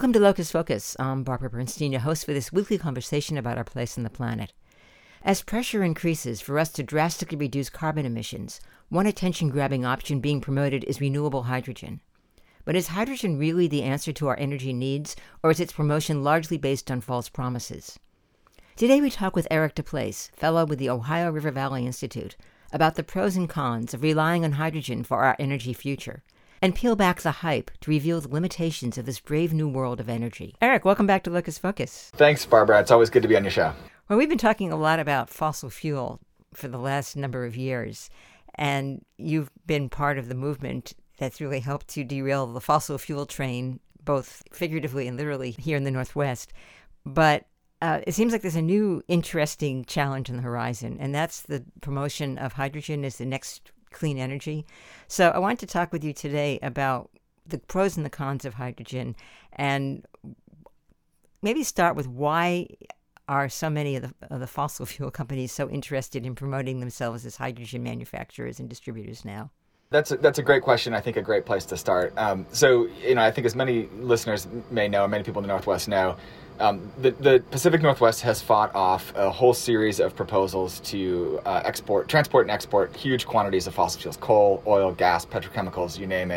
Welcome to Locus Focus. I'm Barbara Bernstein, your host for this weekly conversation about our place on the planet. As pressure increases for us to drastically reduce carbon emissions, one attention-grabbing option being promoted is renewable hydrogen. But is hydrogen really the answer to our energy needs, or is its promotion largely based on false promises? Today we talk with Eric DePlace, fellow with the Ohio River Valley Institute, about the pros and cons of relying on hydrogen for our energy future, and peel back the hype to reveal the limitations of this brave new world of energy. Eric, welcome back to Locus Focus. Thanks, Barbara. It's always good to be on your show. Well, we've been talking a lot about fossil fuel for the last number of years, and you've been part of the movement that's really helped to derail the fossil fuel train, both figuratively and literally, here in the Northwest. But it seems like there's a new interesting challenge on the horizon, and that's the promotion of hydrogen as the next clean energy. So I want to talk with you today about the pros and the cons of hydrogen, and maybe start with why are so many of the fossil fuel companies so interested in promoting themselves as hydrogen manufacturers and distributors now? That's a great question. I think a great place to start. So, I think as many listeners may know, many people in the Northwest know, the Pacific Northwest has fought off a whole series of proposals to transport and export huge quantities of fossil fuels: coal, oil, gas, petrochemicals, you name it.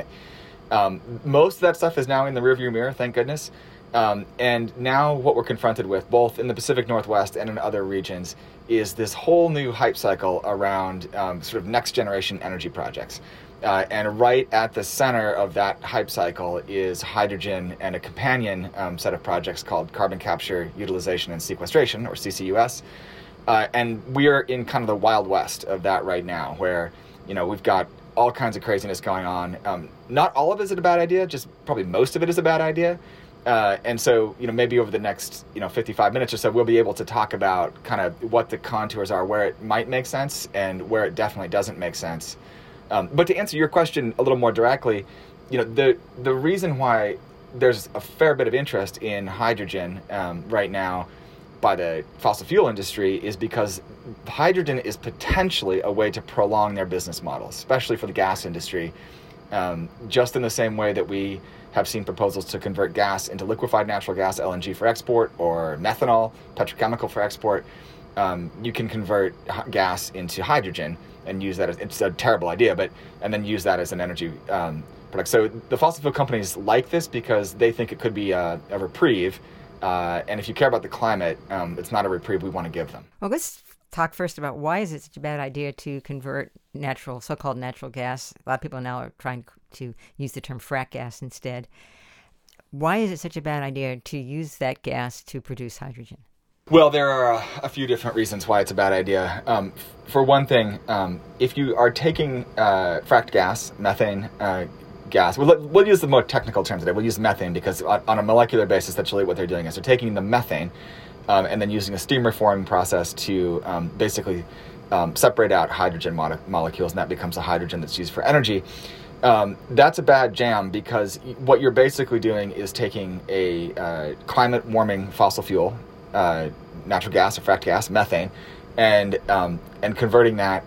Most of that stuff is now in the rearview mirror, thank goodness. And now what we're confronted with, both in the Pacific Northwest and in other regions, is this whole new hype cycle around sort of next generation energy projects. And right at the center of that hype cycle is hydrogen and a companion set of projects called Carbon Capture, Utilization, and Sequestration, or CCUS. And we are in kind of the Wild West of that right now, where we've got all kinds of craziness going on. Not all of it is a bad idea, just probably most of it is a bad idea. And so, maybe over the next, 55 minutes or so, we'll be able to talk about kind of what the contours are, where it might make sense and where it definitely doesn't make sense. But to answer your question a little more directly, the reason why there's a fair bit of interest in hydrogen right now by the fossil fuel industry is because hydrogen is potentially a way to prolong their business model, especially for the gas industry, just in the same way that we have seen proposals to convert gas into liquefied natural gas, LNG for export, or methanol, petrochemical for export. You can convert gas into hydrogen and use that it's a terrible idea, and then use that as an energy product. So the fossil fuel companies like this because they think it could be a reprieve. And if you care about the climate, it's not a reprieve we want to give them. Well, let's talk first about why is it such a bad idea to convert so-called natural gas. A lot of people now are trying to use the term frack gas instead. Why is it such a bad idea to use that gas to produce hydrogen? Well, there are a few different reasons why it's a bad idea. For one thing, if you are taking fracked gas, methane gas, we'll use the more technical terms today. We'll use methane because on a molecular basis, that's really what they're doing. Is they're taking the methane and then using a steam reforming process to basically separate out hydrogen molecules, and that becomes the hydrogen that's used for energy. That's a bad jam because what you're basically doing is taking a climate warming fossil fuel, natural gas or fracked gas, methane, and converting that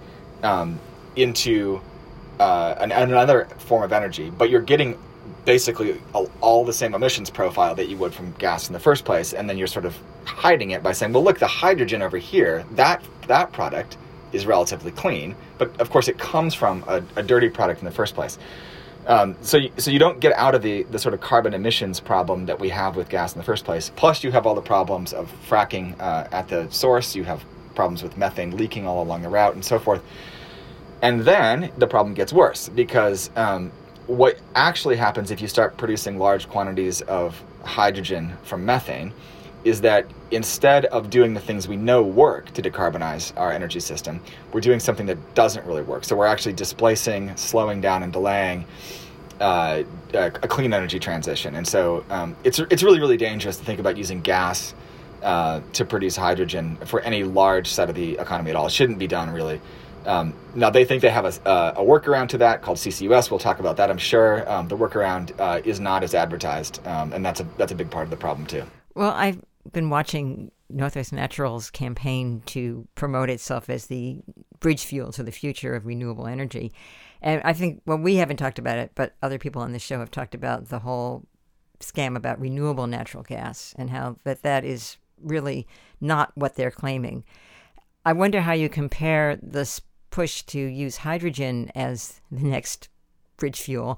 into another form of energy. But you're getting basically all the same emissions profile that you would from gas in the first place, and then you're sort of hiding it by saying, well, look, the hydrogen over here, that product is relatively clean, but of course it comes from a dirty product in the first place. So you don't get out of the sort of carbon emissions problem that we have with gas in the first place. Plus you have all the problems of fracking at the source. You have problems with methane leaking all along the route and so forth. And then the problem gets worse because what actually happens if you start producing large quantities of hydrogen from methane is that instead of doing the things we know work to decarbonize our energy system, we're doing something that doesn't really work. So we're actually displacing, slowing down, and delaying a clean energy transition. And so it's really, really dangerous to think about using gas to produce hydrogen for any large set of the economy at all. It shouldn't be done, really. Now, they think they have a workaround to that called CCUS. We'll talk about that, I'm sure. The workaround is not as advertised, and that's a big part of the problem, too. Well, I've been watching Northwest Natural's campaign to promote itself as the bridge fuel to the future of renewable energy. And I think, well, we haven't talked about it, but other people on the show have talked about the whole scam about renewable natural gas and how that is really not what they're claiming. I wonder how you compare this push to use hydrogen as the next bridge fuel,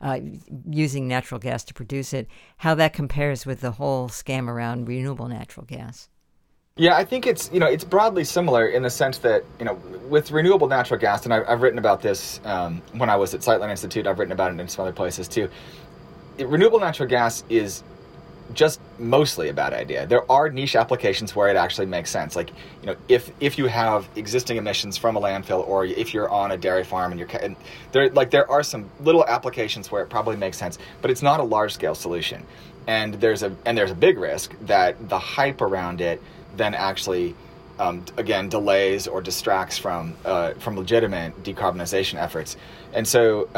using natural gas to produce it, how that compares with the whole scam around renewable natural gas. Yeah, I think it's broadly similar in the sense that, with renewable natural gas, and I've written about this when I was at Sightline Institute, I've written about it in some other places too. Renewable natural gas is just mostly a bad idea. There are niche applications where it actually makes sense. Like, if you have existing emissions from a landfill, or if you're on a dairy farm and there are some little applications where it probably makes sense, but it's not a large scale solution. And there's a big risk that the hype around it then actually again delays or distracts from legitimate decarbonization efforts. And so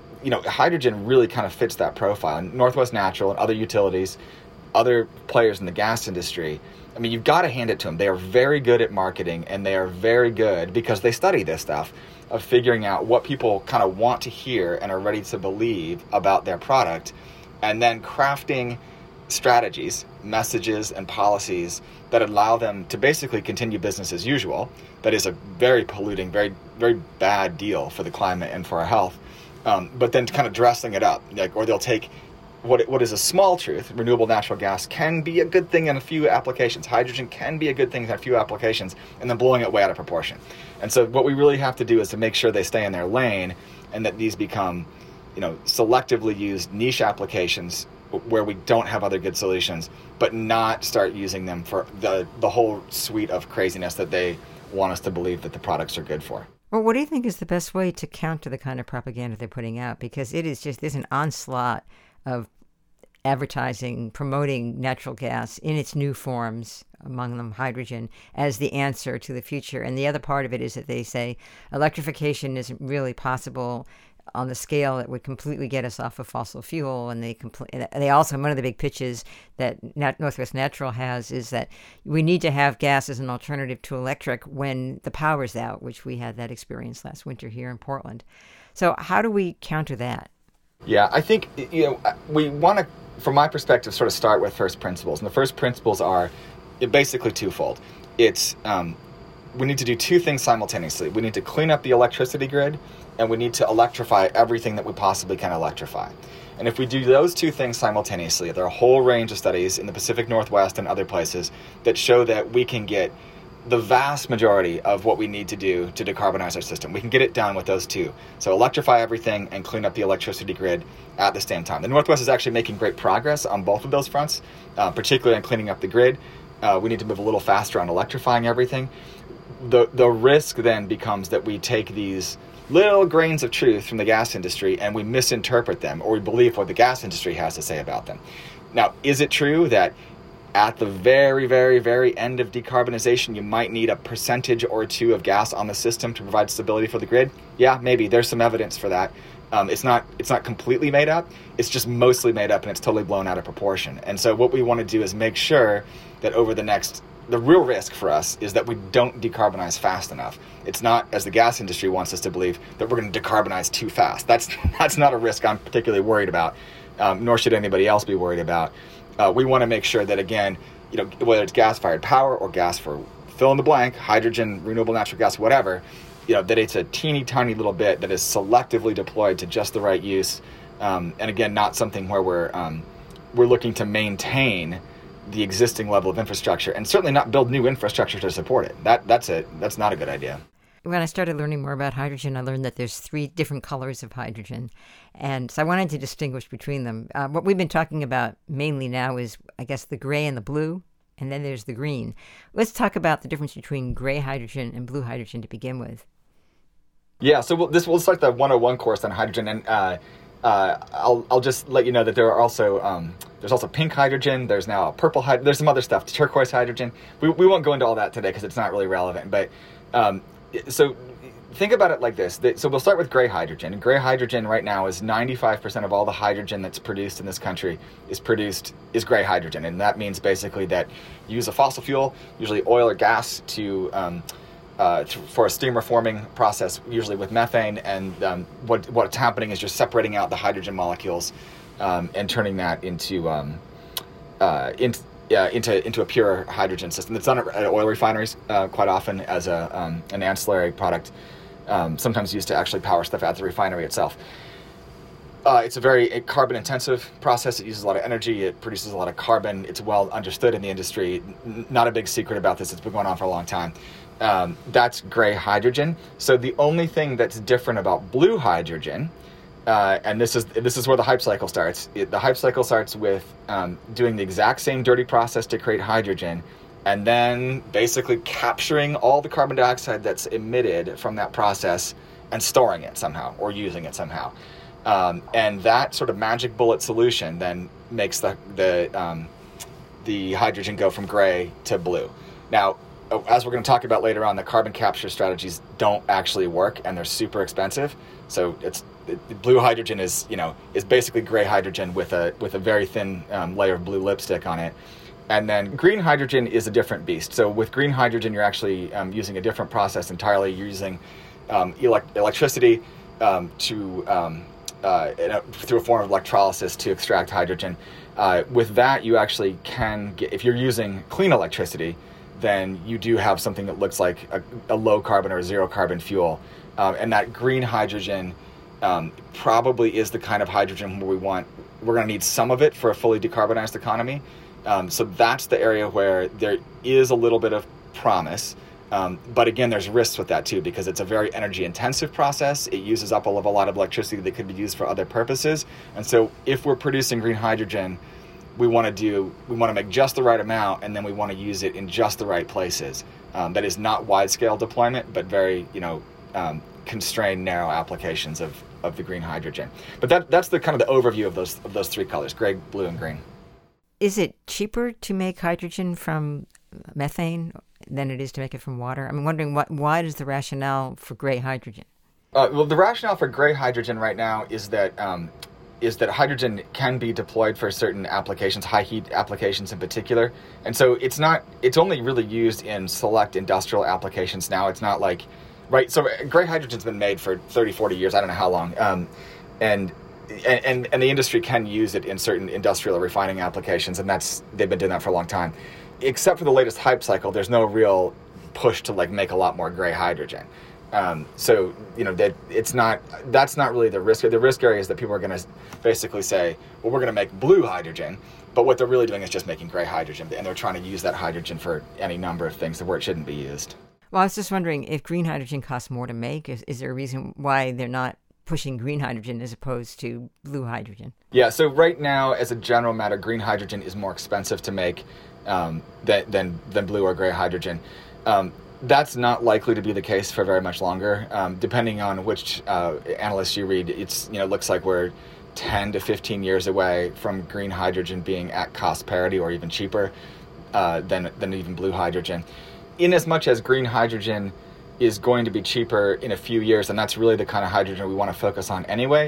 hydrogen really kind of fits that profile. And Northwest Natural and other utilities, other players in the gas industry, I mean, you've got to hand it to them. They are very good at marketing, and they are very good, because they study this stuff, of figuring out what people kind of want to hear and are ready to believe about their product, and then crafting strategies, messages, and policies that allow them to basically continue business as usual. That is a very polluting, very, very bad deal for the climate and for our health. But then kind of dressing it up, or they'll take what is a small truth. Renewable natural gas can be a good thing in a few applications. Hydrogen can be a good thing in a few applications, and then blowing it way out of proportion. And so what we really have to do is to make sure they stay in their lane, and that these become, selectively used niche applications where we don't have other good solutions, but not start using them for the whole suite of craziness that they want us to believe that the products are good for. Well, what do you think is the best way to counter the kind of propaganda they're putting out? Because there's an onslaught of advertising, promoting natural gas in its new forms, among them hydrogen, as the answer to the future. And the other part of it is that they say electrification isn't really possible on the scale that would completely get us off of fossil fuel. And they also, one of the big pitches that Northwest Natural has is that we need to have gas as an alternative to electric when the power's out, which we had that experience last winter here in Portland. So how do we counter that? Yeah, I think, we want to, from my perspective, sort of start with first principles. And the first principles are basically twofold. It's we need to do two things simultaneously. We need to clean up the electricity grid, and we need to electrify everything that we possibly can electrify. And if we do those two things simultaneously, there are a whole range of studies in the Pacific Northwest and other places that show that we can get the vast majority of what we need to do to decarbonize our system. We can get it done with those two. So electrify everything and clean up the electricity grid at the same time. The Northwest is actually making great progress on both of those fronts, particularly on cleaning up the grid. We need to move a little faster on electrifying everything. The risk then becomes that we take these little grains of truth from the gas industry and we misinterpret them, or we believe what the gas industry has to say about them. Now, is it true that at the very, very, very end of decarbonization, you might need a percentage or two of gas on the system to provide stability for the grid? Yeah, maybe. There's some evidence for that. It's not completely made up. It's just mostly made up, and it's totally blown out of proportion. And so what we want to do is make sure that over the real risk for us is that we don't decarbonize fast enough. It's not, as the gas industry wants us to believe, that we're going to decarbonize too fast. That's not a risk I'm particularly worried about, nor should anybody else be worried about. We want to make sure that, again, whether it's gas-fired power or gas for fill in the blank, hydrogen, renewable natural gas, whatever, that it's a teeny tiny little bit that is selectively deployed to just the right use. And again, not something where we're looking to maintain the existing level of infrastructure, and certainly not build new infrastructure to support it. That's not a good idea. When I started learning more about hydrogen, I learned that there's 3 different colors of hydrogen. And so I wanted to distinguish between them. What we've been talking about mainly now is, I guess, the gray and the blue, and then there's the green. Let's talk about the difference between gray hydrogen and blue hydrogen to begin with. Yeah, so we'll start the 101 course on hydrogen, and I'll just let you know that there are also there's also pink hydrogen. There's now purple hydrogen. There's some other stuff, turquoise hydrogen. We won't go into all that today because it's not really relevant. But so think about it like this. So we'll start with gray hydrogen. And gray hydrogen right now is 95% of all the hydrogen that's produced in this country is gray hydrogen, and that means basically that you use a fossil fuel, usually oil or gas, for a steam reforming process, usually with methane, and what's happening is you're separating out the hydrogen molecules and turning that into into a pure hydrogen system. It's done at oil refineries quite often as an ancillary product, sometimes used to actually power stuff at the refinery itself. It's a very carbon-intensive process. It uses a lot of energy. It produces a lot of carbon. It's well understood in the industry. Not a big secret about this. It's been going on for a long time. That's gray hydrogen. So the only thing that's different about blue hydrogen, and this is where the hype cycle starts. The hype cycle starts with doing the exact same dirty process to create hydrogen, and then basically capturing all the carbon dioxide that's emitted from that process and storing it somehow or using it somehow. And that sort of magic bullet solution then makes the hydrogen go from gray to blue. Now, as we're going to talk about later on, the carbon capture strategies don't actually work, and they're super expensive. So blue hydrogen is basically gray hydrogen with a very thin layer of blue lipstick on it. And then green hydrogen is a different beast. So with green hydrogen, you're actually using a different process entirely. You're using electricity through a form of electrolysis to extract hydrogen. With that, you actually can get, if you're using clean electricity, then you do have something that looks like a low carbon or a zero carbon fuel. And that green hydrogen probably is the kind of hydrogen where we're going to need some of it for a fully decarbonized economy. So that's the area where there is a little bit of promise. But again, there's risks with that too, because it's a very energy intensive process. It uses up a lot of electricity that could be used for other purposes. And so if we're producing green hydrogen, we want to make just the right amount, and then we want to use it in just the right places. That is not wide scale deployment, but very, constrained, narrow applications of the green hydrogen. But that's the kind of the overview of those three colors: gray, blue, and green. Is it cheaper to make hydrogen from methane than it is to make it from water? I'm wondering why is the rationale for gray hydrogen? Well, the rationale for gray hydrogen right now is that hydrogen can be deployed for certain applications, high heat applications in particular. And so it's only really used in select industrial applications now. It's not like, right, so gray hydrogen's been made for 30, 40 years, I don't know how long. And the industry can use it in certain industrial refining applications, and they've been doing that for a long time. Except for the latest hype cycle, there's no real push to make a lot more gray hydrogen. So that's not really the risk. The risk area is that people are going to basically say, well, we're going to make blue hydrogen, but what they're really doing is just making gray hydrogen, and they're trying to use that hydrogen for any number of things where it shouldn't be used. Well, I was just wondering, if green hydrogen costs more to make, is there a reason why they're not pushing green hydrogen as opposed to blue hydrogen? Yeah, so right now, as a general matter, green hydrogen is more expensive to make than blue or gray hydrogen. That's not likely to be the case for very much longer. Depending on which analysts you read, it looks like we're 10 to 15 years away from green hydrogen being at cost parity or even cheaper than even blue hydrogen. In as much as green hydrogen is going to be cheaper in a few years, and that's really the kind of hydrogen we want to focus on anyway,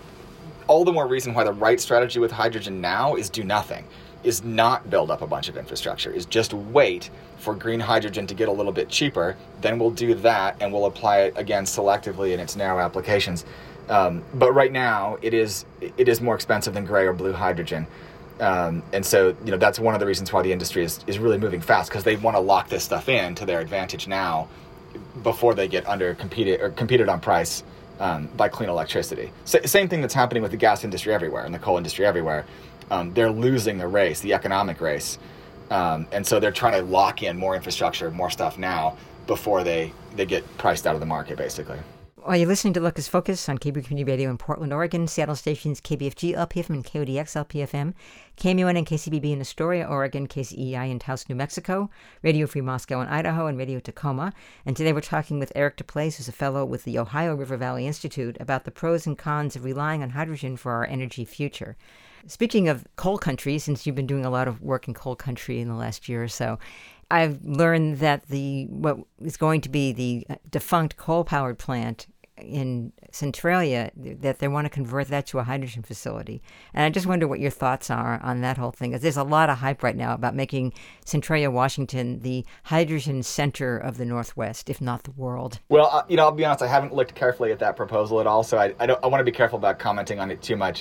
all the more reason why the right strategy with hydrogen now is do nothing, is not build up a bunch of infrastructure, is just wait for green hydrogen to get a little bit cheaper. Then we'll do that, and we'll apply it again selectively in its narrow applications. But right now, it is more expensive than gray or blue hydrogen. And so, that's one of the reasons why the industry is really moving fast, because they want to lock this stuff in to their advantage now before they get competed on price by clean electricity. Same thing that's happening with the gas industry everywhere and the coal industry everywhere. They're losing the race, the economic race. And so they're trying to lock in more infrastructure, more stuff now before they get priced out of the market, basically. Well, you're listening to Locus Focus on Cable Community Radio in Portland, Oregon, Seattle stations KBFG LPFM and KODX LPFM, KMUN and KCBB in Astoria, Oregon, KCEI in Taos, New Mexico, Radio Free Moscow in Idaho, and Radio Tacoma. And today we're talking with Eric DePlace, who's a fellow with the Ohio River Valley Institute, about the pros and cons of relying on hydrogen for our energy future. Speaking of coal country, since you've been doing a lot of work in coal country in the last year or so, I've learned that what is going to be the defunct coal-powered plant in Centralia, that they want to convert that to a hydrogen facility. And I just wonder what your thoughts are on that whole thing. There's a lot of hype right now about making Centralia, Washington, the hydrogen center of the Northwest, if not the world. Well, I'll be honest, I haven't looked carefully at that proposal at all, so I want to be careful about commenting on it too much.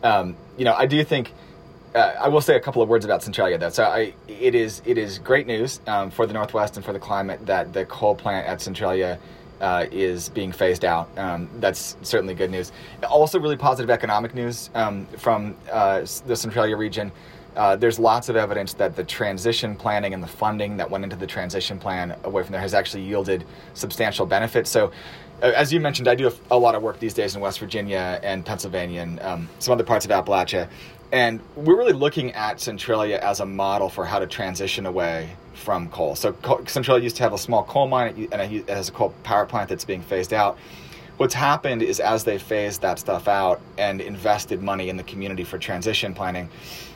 I do think I will say a couple of words about Centralia, though. So it is great news for the Northwest and for the climate that the coal plant at Centralia is being phased out. That's certainly good news. Also, really positive economic news from the Centralia region. There's lots of evidence that the transition planning and the funding that went into the transition plan away from there has actually yielded substantial benefits. So, as you mentioned, I do a lot of work these days in West Virginia and Pennsylvania and some other parts of Appalachia. And we're really looking at Centralia as a model for how to transition away from coal. So Centralia used to have a small coal mine, and it has a coal power plant that's being phased out. What's happened is as they phased that stuff out and invested money in the community for transition planning,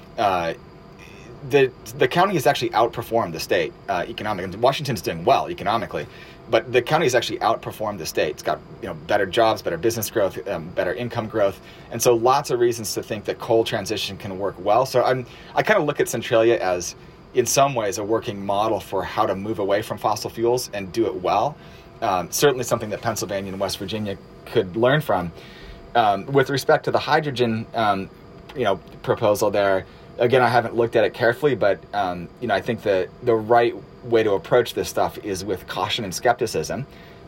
the county has actually outperformed the state economically. Washington's doing well economically, but the county has actually outperformed the state. It's got better jobs, better business growth, better income growth, and so lots of reasons to think that coal transition can work well. So I kind of look at Centralia as, in some ways, a working model for how to move away from fossil fuels and do it well. Certainly something that Pennsylvania and West Virginia could learn from. With respect to the hydrogen, proposal there. Again, I haven't looked at it carefully, but I think that the right way to approach this stuff is with caution and skepticism.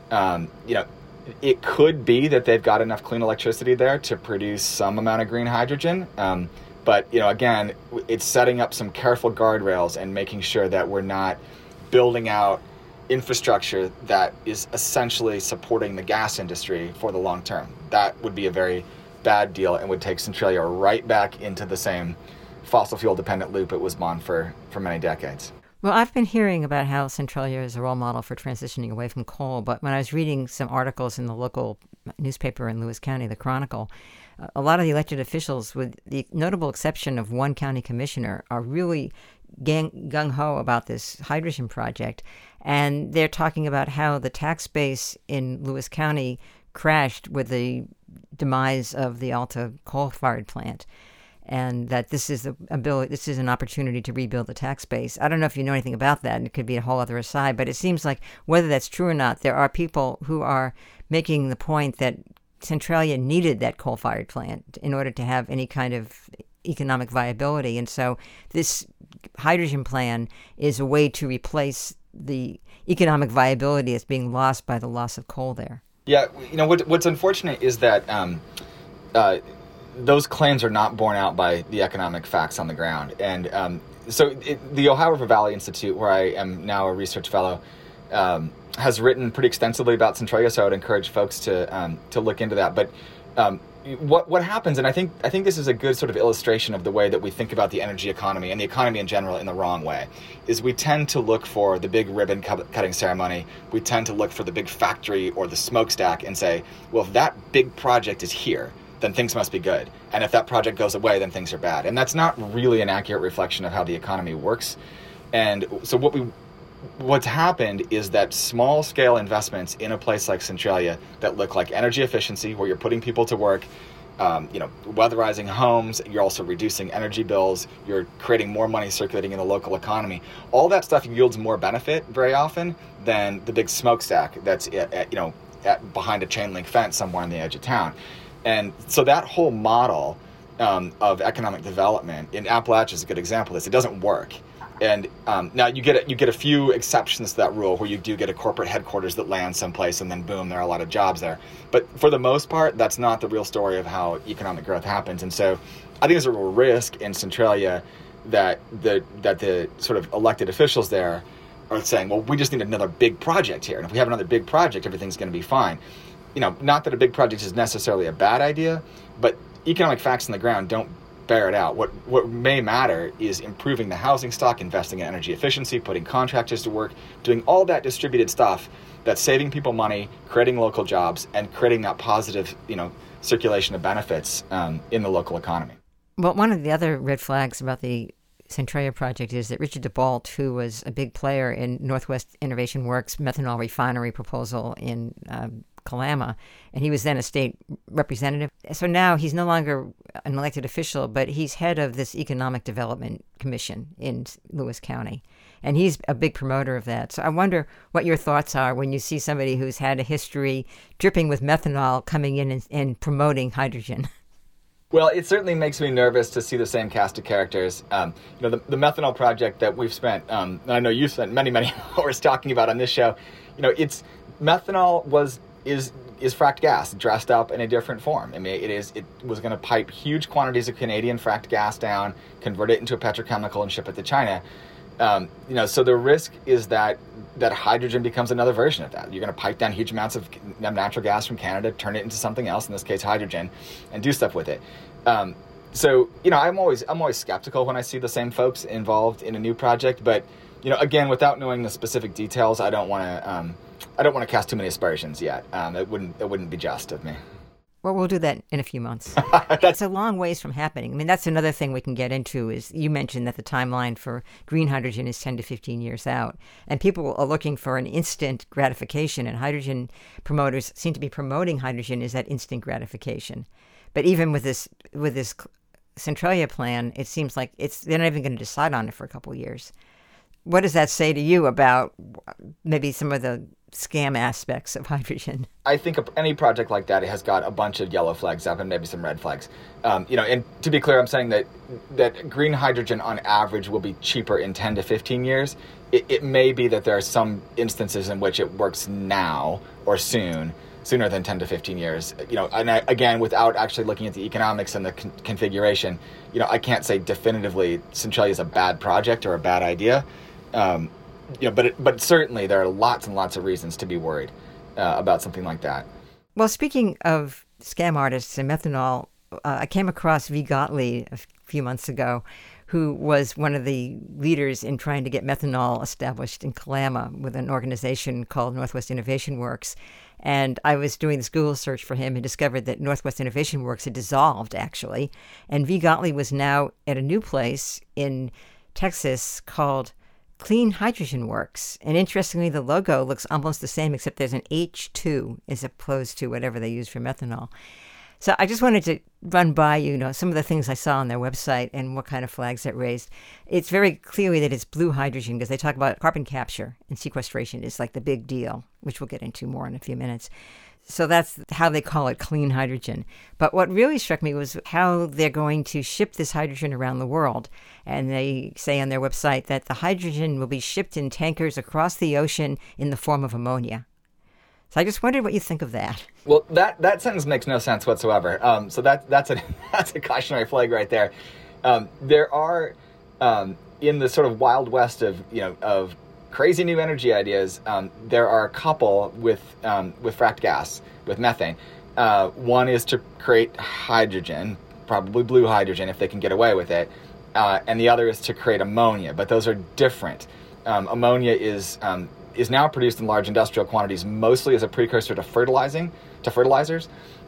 It could be that they've got enough clean electricity there to produce some amount of green hydrogen. But again, it's setting up some careful guardrails and making sure that we're not building out infrastructure that is essentially supporting the gas industry for the long term. That would be a very bad deal and would take Centralia right back into the same fossil fuel dependent loop it was on for many decades. Well, I've been hearing about how Centralia is a role model for transitioning away from coal, but when I was reading some articles in the local newspaper in Lewis County, the Chronicle, a lot of the elected officials, with the notable exception of one county commissioner, are really gung-ho about this hydrogen project. And they're talking about how the tax base in Lewis County crashed with the demise of the Alta coal-fired plant, and that this is an opportunity to rebuild the tax base. I don't know if you know anything about that, and it could be a whole other aside, but it seems like whether that's true or not, there are people who are making the point that Centralia needed that coal-fired plant in order to have any kind of economic viability. And so this hydrogen plan is a way to replace the economic viability that's being lost by the loss of coal there. Yeah, what's unfortunate is that those claims are not borne out by the economic facts on the ground. And the Ohio River Valley Institute, where I am now a research fellow, has written pretty extensively about Centralia, so I would encourage folks to look into that. But what happens, and I think this is a good sort of illustration of the way that we think about the energy economy and the economy in general in the wrong way, is we tend to look for the big ribbon cutting ceremony. We tend to look for the big factory or the smokestack and say, well, if that big project is here, then things must be good. And if that project goes away, then things are bad. And that's not really an accurate reflection of how the economy works. And so what's happened is that small-scale investments in a place like Centralia that look like energy efficiency, where you're putting people to work, weatherizing homes, you're also reducing energy bills, you're creating more money circulating in the local economy. All that stuff yields more benefit very often than the big smokestack that's behind a chain link fence somewhere on the edge of town. And so that whole model of economic development in Appalachia is a good example of this. It doesn't work. And now you get a few exceptions to that rule, where you do get a corporate headquarters that lands someplace and then boom, there are a lot of jobs there. But for the most part, that's not the real story of how economic growth happens. And so I think there's a real risk in Centralia that the sort of elected officials there are saying, well, we just need another big project here. And if we have another big project, everything's going to be fine. Not that a big project is necessarily a bad idea, but economic facts on the ground don't bear it out. What may matter is improving the housing stock, investing in energy efficiency, putting contractors to work, doing all that distributed stuff that's saving people money, creating local jobs, and creating that positive, circulation of benefits in the local economy. Well, one of the other red flags about the Centralia project is that Richard DeBalt, who was a big player in Northwest Innovation Works' methanol refinery proposal in Kalama, and he was then a state representative. So now he's no longer an elected official, but he's head of this Economic Development Commission in Lewis County, and he's a big promoter of that. So I wonder what your thoughts are when you see somebody who's had a history dripping with methanol coming in and promoting hydrogen. Well, it certainly makes me nervous to see the same cast of characters. The methanol project that we've spent, and I know you've spent many, many hours talking about on this show. It's methanol is fracked gas dressed up in a different form. I mean, it was going to pipe huge quantities of Canadian fracked gas down, convert it into a petrochemical, and ship it to China. So the risk is that hydrogen becomes another version of that. You're going to pipe down huge amounts of natural gas from Canada, turn it into something else, in this case hydrogen, and do stuff with it. I'm always skeptical when I see the same folks involved in a new project. But again, without knowing the specific details, I don't want to cast too many aspersions yet. It wouldn't be just of me. Well, we'll do that in a few months. That's a long ways from happening. I mean, that's another thing we can get into is you mentioned that the timeline for green hydrogen is 10 to 15 years out. And people are looking for an instant gratification, and hydrogen promoters seem to be promoting hydrogen as that instant gratification. But even with this Centralia plan, it seems like they're not even going to decide on it for a couple of years. What does that say to you about maybe some of the scam aspects of hydrogen? I think any project like that has got a bunch of yellow flags up and maybe some red flags. And to be clear, I'm saying that green hydrogen on average will be cheaper in 10 to 15 years. It may be that there are some instances in which it works now or sooner than 10 to 15 years. Again, without actually looking at the economics and the configuration, I can't say definitively Centralia is a bad project or a bad idea. But certainly there are lots and lots of reasons to be worried about something like that. Well, speaking of scam artists and methanol, I came across V. Gottlieb a few months ago, who was one of the leaders in trying to get methanol established in Kalama with an organization called Northwest Innovation Works. And I was doing this Google search for him and discovered that Northwest Innovation Works had dissolved, actually. And V. Gottlieb was now at a new place in Texas called Clean Hydrogen Works. And interestingly, the logo looks almost the same, except there's an H2 as opposed to whatever they use for methanol. So I just wanted to run by some of the things I saw on their website and what kind of flags that raised. It's very clearly that it's blue hydrogen because they talk about carbon capture and sequestration is like the big deal, which we'll get into more in a few minutes. So that's how they call it clean hydrogen. But what really struck me was how they're going to ship this hydrogen around the world. And they say on their website that the hydrogen will be shipped in tankers across the ocean in the form of ammonia. So I just wondered what you think of that. Well, that sentence makes no sense whatsoever. So that's a cautionary flag right there. There are in the sort of wild west of crazy new energy ideas. There are a couple with fracked gas, with methane. One is to create hydrogen, probably blue hydrogen if they can get away with it, and the other is to create ammonia. But those are different. Ammonia is now produced in large industrial quantities, mostly as a precursor to fertilizers.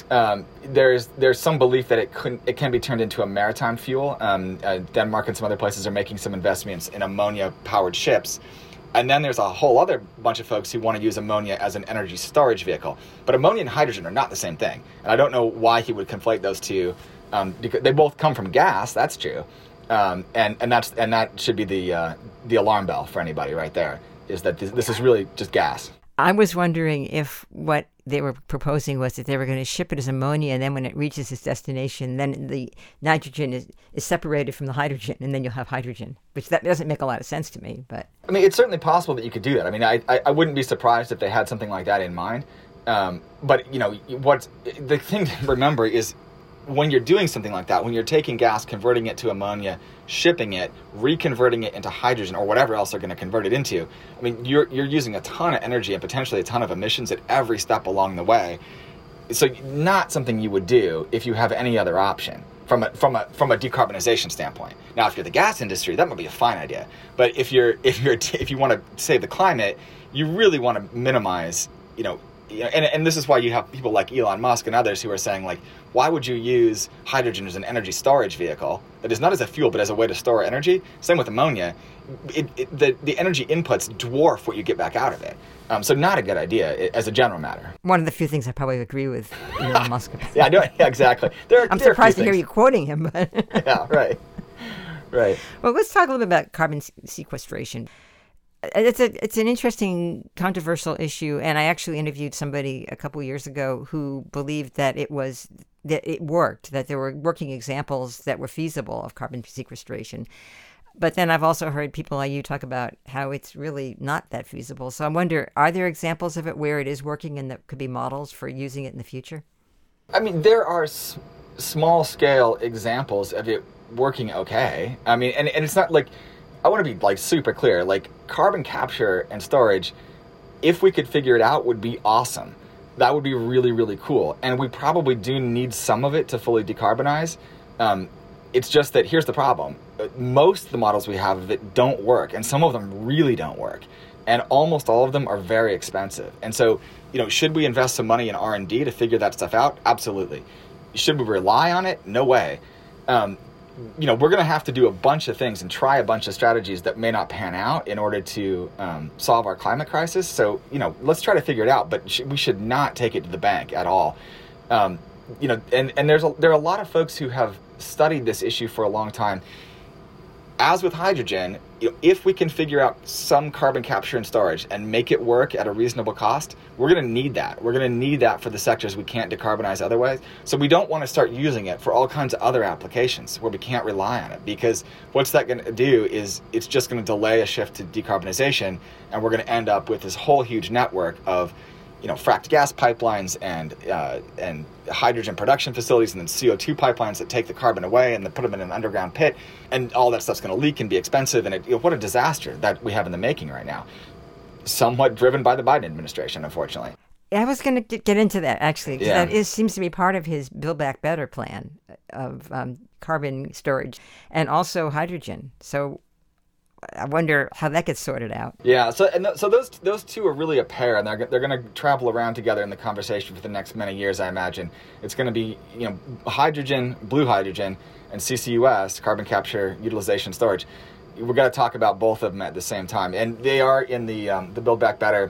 There's some belief that it can be turned into a maritime fuel. Denmark and some other places are making some investments in ammonia-powered ships. And then there's a whole other bunch of folks who want to use ammonia as an energy storage vehicle. But ammonia and hydrogen are not the same thing. And I don't know why he would conflate those two, because they both come from gas, that's true. And that should be the alarm bell for anybody right there, is that this is really just gas. I was wondering if what they were proposing was that they were going to ship it as ammonia, and then when it reaches its destination, then the nitrogen is separated from the hydrogen, and then you'll have hydrogen, which that doesn't make a lot of sense to me. But I mean, it's certainly possible that you could do that. I mean, I wouldn't be surprised if they had something like that in mind. But, what the thing to remember is when you're doing something like that, when you're taking gas, converting it to ammonia, shipping it, reconverting it into hydrogen or whatever else they're going to convert it into, I mean, you're using a ton of energy and potentially a ton of emissions at every step along the way. So not something you would do if you have any other option from a decarbonization standpoint. Now, if you're the gas industry, that might be a fine idea. But if you want to save the climate, you really want to minimize, and this is why you have people like Elon Musk and others who are saying, like, why would you use hydrogen as an energy storage vehicle that is not as a fuel but as a way to store energy? Same with ammonia. The energy inputs dwarf what you get back out of it. So not a good idea as a general matter. One of the few things I probably agree with Elon Musk about. Yeah, exactly. I'm surprised to hear you quoting him. But yeah, right. Well, let's talk a little bit about carbon sequestration. It's an interesting, controversial issue, and I actually interviewed somebody a couple of years ago who believed that it was that it worked, that there were working examples that were feasible of carbon sequestration. But then I've also heard people like you talk about how it's really not that feasible. So I wonder, are there examples of it where it is working and that could be models for using it in the future? I mean, there are small-scale examples of it working okay. I mean, and it's not like, I want to be like super clear, like carbon capture and storage, if we could figure it out, would be awesome. That would be really, really cool. And we probably do need some of it to fully decarbonize. It's just that here's the problem. Most of the models we have of it don't work, and some of them really don't work. And almost all of them are very expensive. And so, should we invest some money in R&D to figure that stuff out? Absolutely. Should we rely on it? No way. We're going to have to do a bunch of things and try a bunch of strategies that may not pan out in order to solve our climate crisis. So, let's try to figure it out, but we should not take it to the bank at all. And there are a lot of folks who have studied this issue for a long time. As with hydrogen, if we can figure out some carbon capture and storage and make it work at a reasonable cost, we're going to need that. We're going to need that for the sectors we can't decarbonize otherwise. So we don't want to start using it for all kinds of other applications where we can't rely on it, because what's that going to do is it's just going to delay a shift to decarbonization, and we're going to end up with this whole huge network of fracked gas pipelines and hydrogen production facilities, and then CO2 pipelines that take the carbon away and then put them in an underground pit, and all that stuff's going to leak and be expensive. And what a disaster that we have in the making right now. Somewhat driven by the Biden administration, unfortunately. I was going to get into that, actually, because that seems to be part of his Build Back Better plan of carbon storage and also hydrogen. So I wonder how that gets sorted out. Yeah, so those two are really a pair, and they're going to travel around together in the conversation for the next many years, I imagine. It's going to be hydrogen, blue hydrogen, and CCUS, carbon capture, utilization, storage. We're going to talk about both of them at the same time, and they are in the Build Back Better,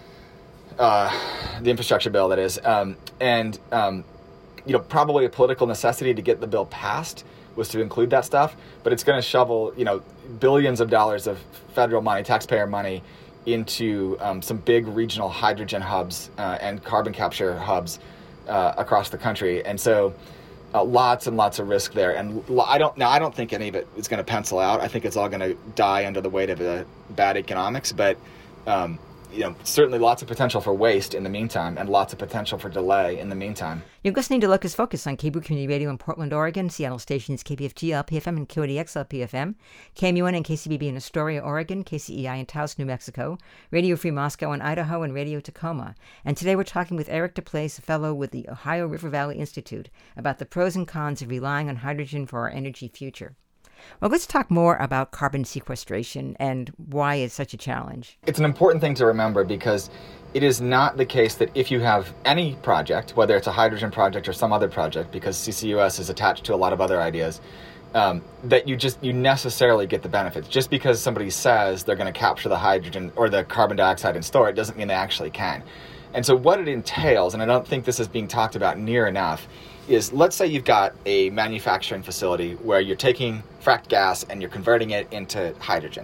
the infrastructure bill, that is, and probably a political necessity to get the bill passed was to include that stuff, but it's going to shovel, billions of dollars of federal money, taxpayer money, into some big regional hydrogen hubs and carbon capture hubs across the country. And so lots and lots of risk there. And I don't think any of it is going to pencil out. I think it's all going to die under the weight of the bad economics, but certainly lots of potential for waste in the meantime, and lots of potential for delay in the meantime. You're listening to Locus Focus on KBOO Community Radio in Portland, Oregon, Seattle stations KPFT LPFM and KODX LPFM, KMUN and KCBB in Astoria, Oregon, KCEI in Taos, New Mexico, Radio Free Moscow in Idaho, and Radio Tacoma. And today we're talking with Eric DePlace, a fellow with the Ohio River Valley Institute, about the pros and cons of relying on hydrogen for our energy future. Well, let's talk more about carbon sequestration and why it's such a challenge. It's an important thing to remember, because it is not the case that if you have any project, whether it's a hydrogen project or some other project, because CCUS is attached to a lot of other ideas, that you necessarily get the benefits. Just because somebody says they're going to capture the hydrogen or the carbon dioxide and store it doesn't mean they actually can. And so what it entails, and I don't think this is being talked about near enough, is let's say you've got a manufacturing facility where you're taking fracked gas and you're converting it into hydrogen.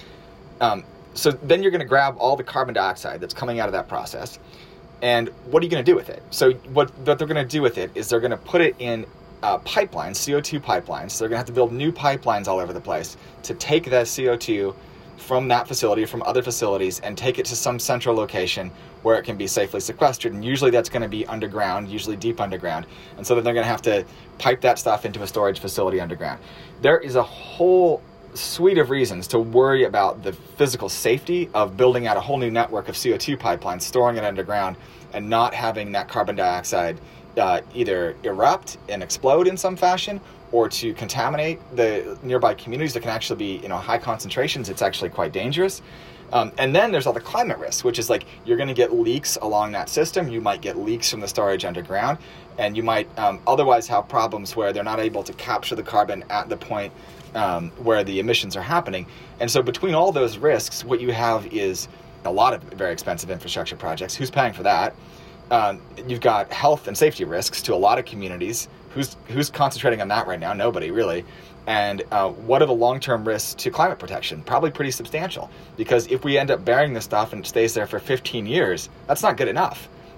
So then you're going to grab all the carbon dioxide that's coming out of that process, and what are you going to do with it? So what they're going to do with it is they're going to put it in pipelines, CO2 pipelines. So they're going to have to build new pipelines all over the place to take that CO2 from that facility or from other facilities and take it to some central location where it can be safely sequestered. And usually that's going to be underground, usually deep underground. And so then they're going to have to pipe that stuff into a storage facility underground. There is a whole suite of reasons to worry about the physical safety of building out a whole new network of CO2 pipelines, storing it underground, and not having that carbon dioxide either erupt and explode in some fashion, or to contaminate the nearby communities that can actually be, high concentrations. It's actually quite dangerous. And then there's all the climate risks, which is like you're going to get leaks along that system. You might get leaks from the storage underground, and you might otherwise have problems where they're not able to capture the carbon at the point where the emissions are happening. And so between all those risks, what you have is a lot of very expensive infrastructure projects. Who's paying for that? You've got health and safety risks to a lot of communities. Who's concentrating on that right now? Nobody, really. And what are the long-term risks to climate protection? Probably pretty substantial, because if we end up burying this stuff and it stays there for 15 years, that's not good enough.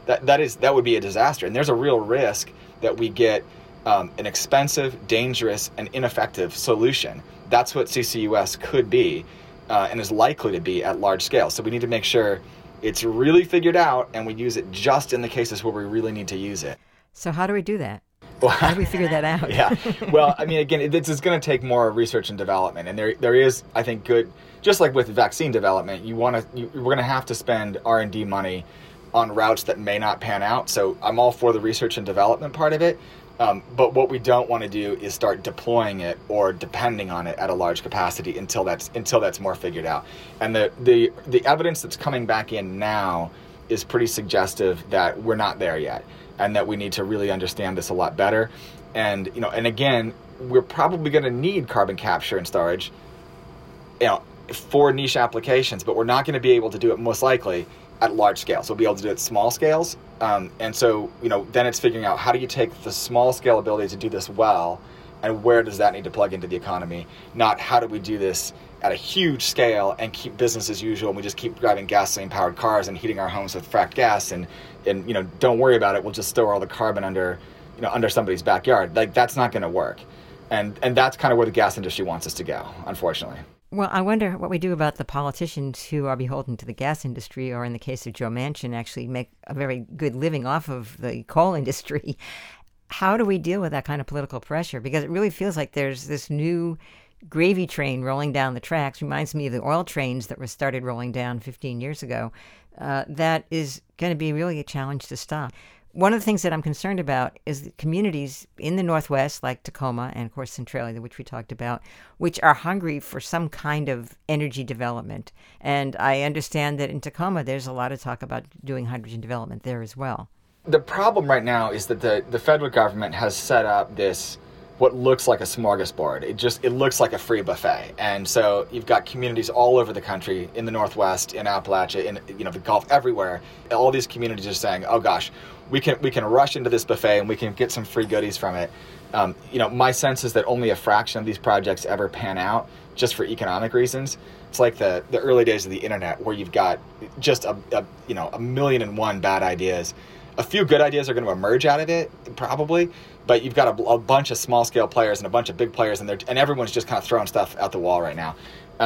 that would be a disaster. And there's a real risk that we get an expensive, dangerous, and ineffective solution. That's what CCUS could be and is likely to be at large scale. So we need to make sure it's really figured out and we use it just in the cases where we really need to use it. So how do we do that? How do we figure that out? Yeah. Well, I mean, again, this is going to take more research and development. And there is, I think, good, just like with vaccine development, we're going to have to spend R&D money on routes that may not pan out. So I'm all for the research and development part of it. But what we don't want to do is start deploying it or depending on it at a large capacity until that's more figured out. And the evidence that's coming back in now is pretty suggestive that we're not there yet, and that we need to really understand this a lot better. And and again, we're probably going to need carbon capture and storage, for niche applications, but we're not going to be able to do it most likely at large scale. So we'll be able to do it at small scales. And so, then it's figuring out how do you take the small scale ability to do this well, and where does that need to plug into the economy? Not how do we do this at a huge scale and keep business as usual, and we just keep driving gasoline powered cars and heating our homes with fracked gas and don't worry about it. We'll just store all the carbon under somebody's backyard. Like, that's not going to work. And that's kind of where the gas industry wants us to go, unfortunately. Well, I wonder what we do about the politicians who are beholden to the gas industry, or in the case of Joe Manchin, actually make a very good living off of the coal industry. How do we deal with that kind of political pressure? Because it really feels like there's this new gravy train rolling down the tracks. Reminds me of the oil trains that were started rolling down 15 years ago. That is going to be really a challenge to stop. One of the things that I'm concerned about is the communities in the Northwest, like Tacoma and, of course, Centralia, which we talked about, which are hungry for some kind of energy development. And I understand that in Tacoma, there's a lot of talk about doing hydrogen development there as well. The problem right now is that the federal government has set up this, what looks like a smorgasbord. It looks like a free buffet. And so you've got communities all over the country, in the Northwest, in Appalachia, in the Gulf, everywhere. All these communities are saying, oh gosh, we can rush into this buffet and we can get some free goodies from it. My sense is that only a fraction of these projects ever pan out, just for economic reasons. It's like the early days of the internet, where you've got just a 1,000,001 bad ideas. A few good ideas are going to emerge out of it, probably, but you've got a bunch of small scale players and a bunch of big players, and everyone's just kind of throwing stuff out the wall right now.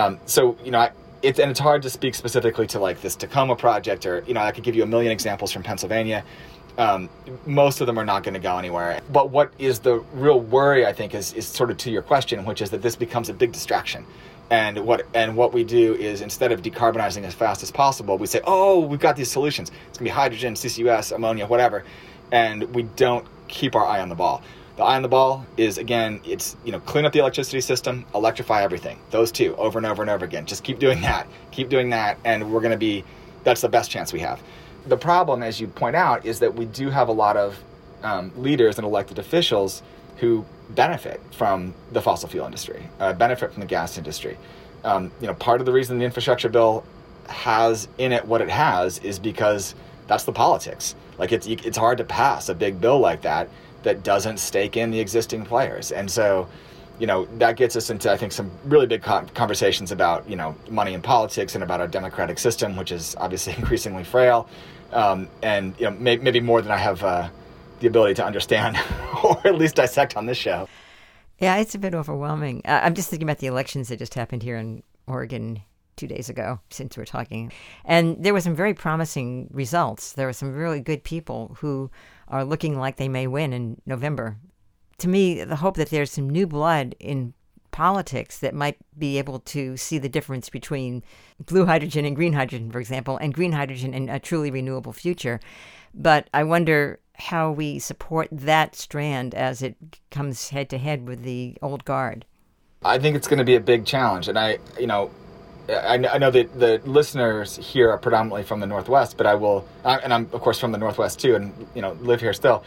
It's hard to speak specifically to like this Tacoma project, or I could give you a million examples from Pennsylvania. Most of them are not going to go anywhere. But what is the real worry, I think, is sort of to your question, which is that this becomes a big distraction. And what we do is, instead of decarbonizing as fast as possible, we say, oh, we've got these solutions. It's going to be hydrogen, CCUS, ammonia, whatever. And we don't keep our eye on the ball. The eye on the ball is, again, it's, clean up the electricity system, electrify everything. Those two, over and over and over again. Just keep doing that. And that's the best chance we have. The problem, as you point out, is that we do have a lot of leaders and elected officials who benefit from the fossil fuel industry, benefit from the gas industry. Part of the reason the infrastructure bill has in it what it has is because that's the politics. Like, it's hard to pass a big bill like that doesn't stake in the existing players. And so, that gets us into, I think, some really big conversations about, money in politics and about our democratic system, which is obviously increasingly frail. And maybe more than I have the ability to understand or at least dissect on this show. Yeah, it's a bit overwhelming. I'm just thinking about the elections that just happened here in Oregon 2 days ago, since we're talking. And there were some very promising results. There were some really good people who are looking like they may win in November. To me, the hope that there's some new blood in politics that might be able to see the difference between blue hydrogen and green hydrogen, for example, and green hydrogen in a truly renewable future. But I wonder how we support that strand as it comes head to head with the old guard. I think it's going to be a big challenge. And I know that the listeners here are predominantly from the Northwest, but I'm of course from the Northwest too, and live here still.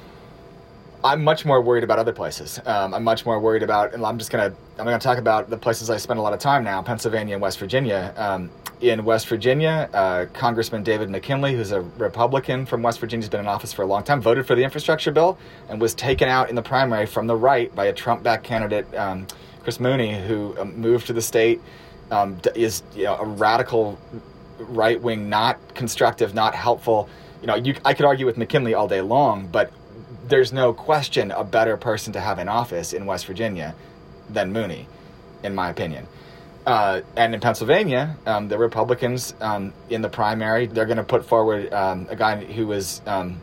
I'm much more worried about other places. I'm much more worried about, and I'm going to talk about the places I spend a lot of time now, Pennsylvania and West Virginia. In West Virginia, Congressman David McKinley, who's a Republican from West Virginia, has been in office for a long time, voted for the infrastructure bill and was taken out in the primary from the right by a Trump-backed candidate, Chris Mooney, who moved to the state, is a radical right-wing, not constructive, not helpful, I could argue with McKinley all day long, but there's no question a better person to have in office in West Virginia than Mooney, in my opinion. And in Pennsylvania, the Republicans in the primary, they're going to put forward a guy who is,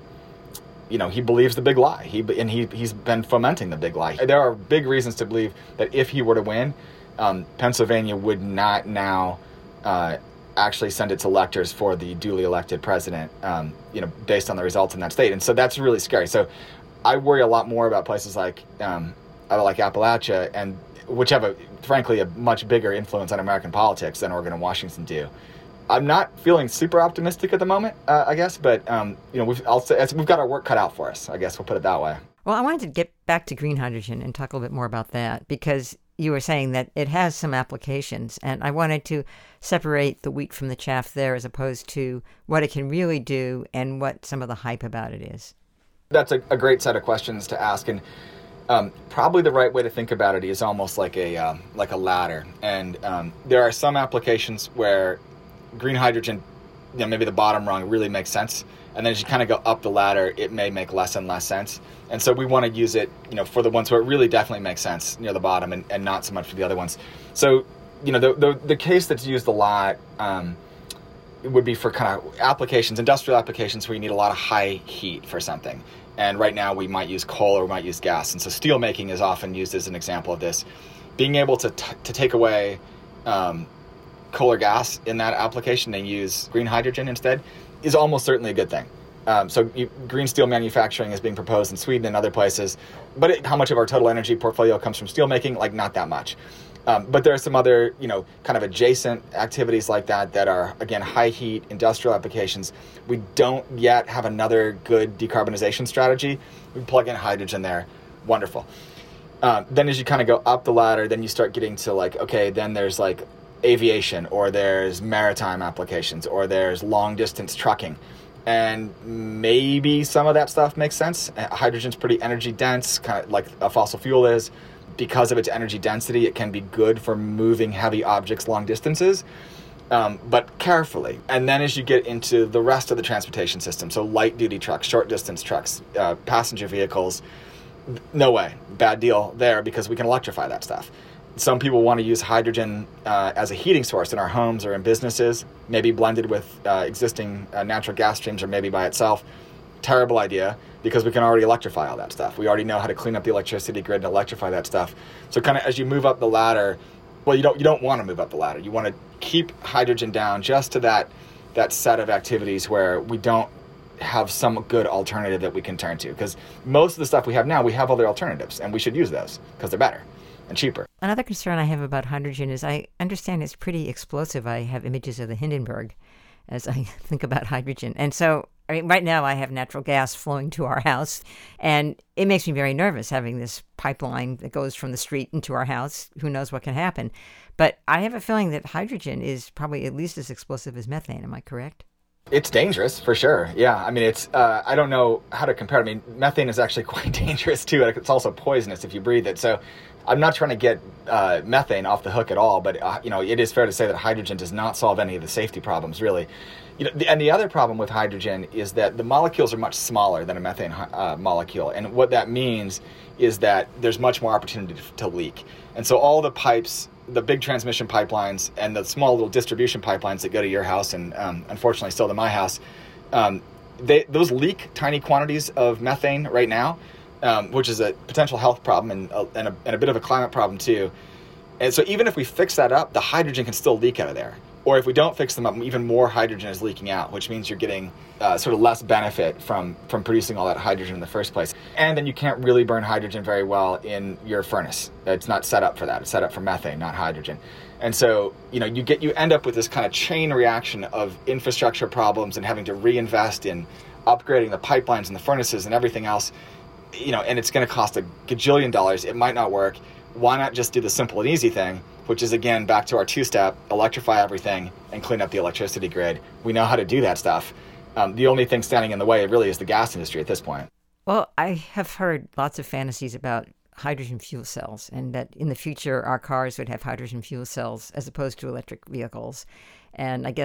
he believes the big lie. He's been fomenting the big lie. There are big reasons to believe that if he were to win, Pennsylvania would not now actually send its electors for the duly elected president, based on the results in that state. And so that's really scary. So I worry a lot more about places like Appalachia, and which have frankly a much bigger influence on American politics than Oregon and Washington do. I'm not feeling super optimistic at the moment, I guess, but we've got our work cut out for us. I guess we'll put it that way. Well, I wanted to get back to green hydrogen and talk a little bit more about that, because you were saying that it has some applications, and I wanted to separate the wheat from the chaff there, as opposed to what it can really do and what some of the hype about it is. That's a great set of questions to ask, and probably the right way to think about it is almost like a ladder. And there are some applications where green hydrogen, maybe the bottom rung really makes sense, and then as you kind of go up the ladder, it may make less and less sense. And so we want to use it, for the ones where it really definitely makes sense near the bottom, and not so much for the other ones. So, the case that's used a lot would be for kind of applications, industrial applications where you need a lot of high heat for something. And right now we might use coal or we might use gas. And so steel making is often used as an example of this. Being able to take away coal or gas in that application and use green hydrogen instead is almost certainly a good thing. Green steel manufacturing is being proposed in Sweden and other places, but how much of our total energy portfolio comes from steel making? Like, not that much. But there are some other, kind of adjacent activities like that are, again, high heat industrial applications. We don't yet have another good decarbonization strategy. We plug in hydrogen there. Wonderful. Then as you kind of go up the ladder, then you start getting to then there's aviation, or there's maritime applications, or there's long distance trucking. And maybe some of that stuff makes sense. Hydrogen's pretty energy dense, kind of like a fossil fuel is. Because of its energy density, it can be good for moving heavy objects long distances, but carefully. And then as you get into the rest of the transportation system, so light duty trucks, short distance trucks, passenger vehicles, no way, bad deal there, because we can electrify that stuff. Some people want to use hydrogen as a heating source in our homes or in businesses, maybe blended with existing natural gas streams, or maybe by itself. Terrible idea, because we can already electrify all that stuff. We already know how to clean up the electricity grid and electrify that stuff. So kind of as you move up the ladder, well, you don't want to move up the ladder. You want to keep hydrogen down just to that set of activities where we don't have some good alternative that we can turn to. Because most of the stuff we have now, we have other alternatives, and we should use those because they're better and cheaper. Another concern I have about hydrogen is I understand it's pretty explosive. I have images of the Hindenburg as I think about hydrogen. And so, right now I have natural gas flowing to our house, and it makes me very nervous having this pipeline that goes from the street into our house. Who knows what can happen? But I have a feeling that hydrogen is probably at least as explosive as methane. Am I correct? It's dangerous, for sure. Yeah, I mean, it's, I don't know how to compare it. I mean, methane is actually quite dangerous, too. It's also poisonous if you breathe it. So I'm not trying to get methane off the hook at all, but, it is fair to say that hydrogen does not solve any of the safety problems, really. And the other problem with hydrogen is that the molecules are much smaller than a methane molecule. And what that means is that there's much more opportunity to leak. And so all the pipes, the big transmission pipelines and the small little distribution pipelines that go to your house and unfortunately still to my house, those leak tiny quantities of methane right now, which is a potential health problem and a bit of a climate problem too. And so even if we fix that up, the hydrogen can still leak out of there. Or if we don't fix them up, even more hydrogen is leaking out, which means you're getting sort of less benefit from producing all that hydrogen in the first place. And then you can't really burn hydrogen very well in your furnace. It's not set up for that. It's set up for methane, not hydrogen. And so, you end up with this kind of chain reaction of infrastructure problems and having to reinvest in upgrading the pipelines and the furnaces and everything else, and it's going to cost $1 gajillion. It might not work. Why not just do the simple and easy thing, which is, again, back to our two-step, electrify everything and clean up the electricity grid. We know how to do that stuff. The only thing standing in the way really is the gas industry at this point. Well, I have heard lots of fantasies about hydrogen fuel cells, and that in the future our cars would have hydrogen fuel cells as opposed to electric vehicles. And I guess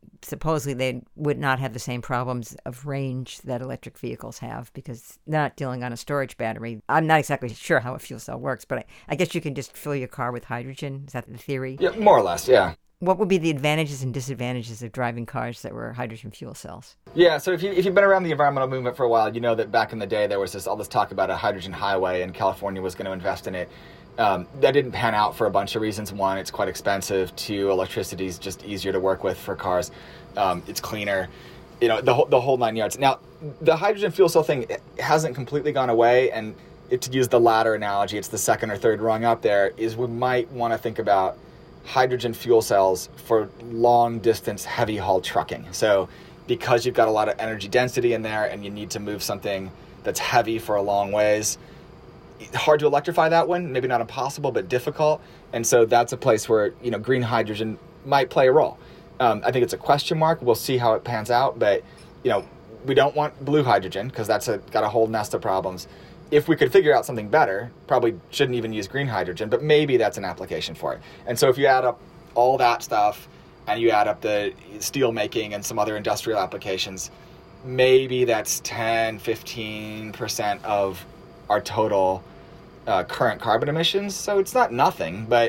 supposedly they would not have the same problems of range that electric vehicles have because they're not dealing on a storage battery. I'm not exactly sure how a fuel cell works, but I guess you can just fill your car with hydrogen. Is that the theory? Yeah, more or less, yeah. What would be the advantages and disadvantages of driving cars that were hydrogen fuel cells? Yeah, so if you've been around the environmental movement for a while, you know that back in the day there was all this talk about a hydrogen highway, and California was going to invest in it. That didn't pan out for a bunch of reasons. One, it's quite expensive. Two, electricity is just easier to work with for cars. It's cleaner. The whole 9 yards. Now, the hydrogen fuel cell thing hasn't completely gone away, and to use the latter analogy, it's the second or third rung up there, is we might want to think about hydrogen fuel cells for long-distance heavy-haul trucking. So because you've got a lot of energy density in there and you need to move something that's heavy for a long ways, hard to electrify that one, maybe not impossible, but difficult. And so that's a place where, green hydrogen might play a role. I think it's a question mark. We'll see how it pans out. But, we don't want blue hydrogen because that's got a whole nest of problems. If we could figure out something better, probably shouldn't even use green hydrogen, but maybe that's an application for it. And so if you add up all that stuff and you add up the steel making and some other industrial applications, maybe that's 10, 15% of our total current carbon emissions. So it's not nothing, but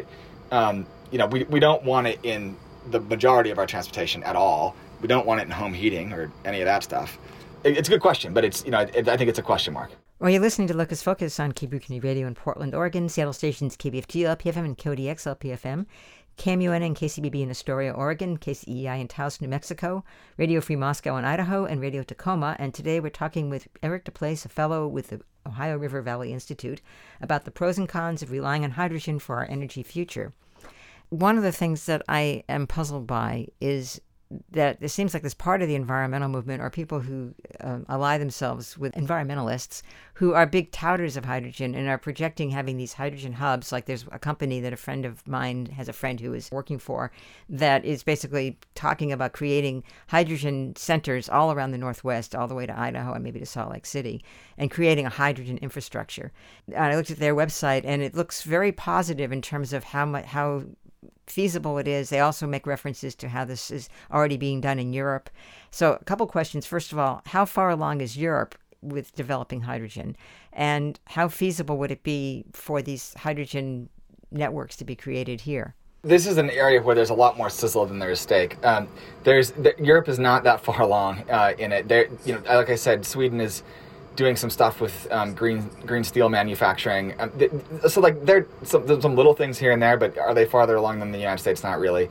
we don't want it in the majority of our transportation at all. We don't want it in home heating or any of that stuff. It's a good question, but it's I think it's a question mark. Well, you're listening to Locus Focus on KBOO Community Radio in Portland, Oregon, Seattle stations KBFG LPFM and KODX LPFM, KMUN and KCBB in Astoria, Oregon, KCEI in Taos, New Mexico, Radio Free Moscow in Idaho, and Radio Tacoma. And today we're talking with Eric DePlace, a fellow with the Ohio River Valley Institute, about the pros and cons of relying on hydrogen for our energy future. One of the things that I am puzzled by is that it seems like this part of the environmental movement are people who ally themselves with environmentalists who are big touters of hydrogen and are projecting having these hydrogen hubs. Like there's a company that a friend of mine has a friend who is working for that is basically talking about creating hydrogen centers all around the Northwest, all the way to Idaho and maybe to Salt Lake City, and creating a hydrogen infrastructure. And I looked at their website and it looks very positive in terms of how feasible it is. They also make references to how this is already being done in Europe. So a couple questions. First of all, how far along is Europe with developing hydrogen? And how feasible would it be for these hydrogen networks to be created here? This is an area where there's a lot more sizzle than there is steak. Europe is not that far along in it. Like I said, Sweden is doing some stuff with green steel manufacturing. So there are some little things here and there, but are they farther along than the United States? Not really.